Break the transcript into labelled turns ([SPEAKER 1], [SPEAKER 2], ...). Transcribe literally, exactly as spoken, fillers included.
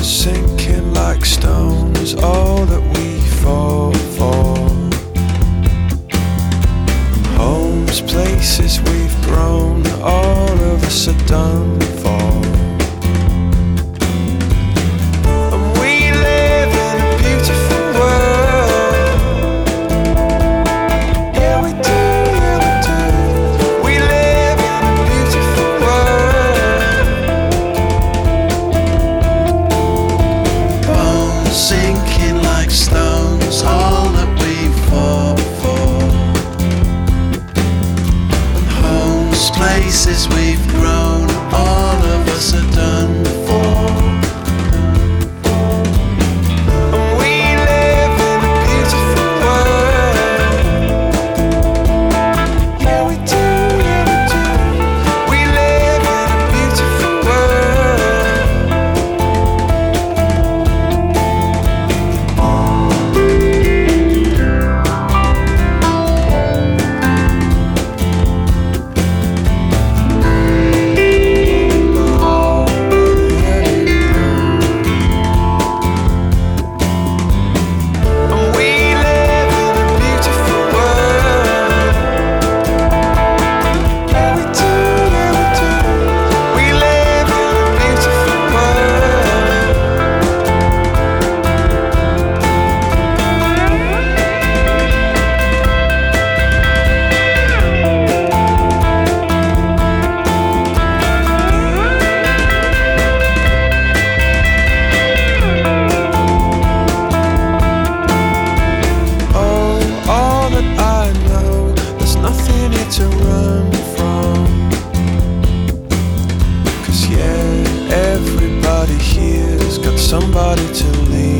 [SPEAKER 1] sinking like stones, all that we fall for. Homes, places we've grown, all of us are done for. And we live in a beautiful world. Yeah, we do, yeah, we do. We live in a beautiful world. Bones sinking like stones, all that we fought for. And homes, places we've grown, all of us are done for. And we live in a beautiful world. Yeah, we do, yeah, we do. We live in a beautiful to run from. 'Cause yeah, everybody here's got somebody to lean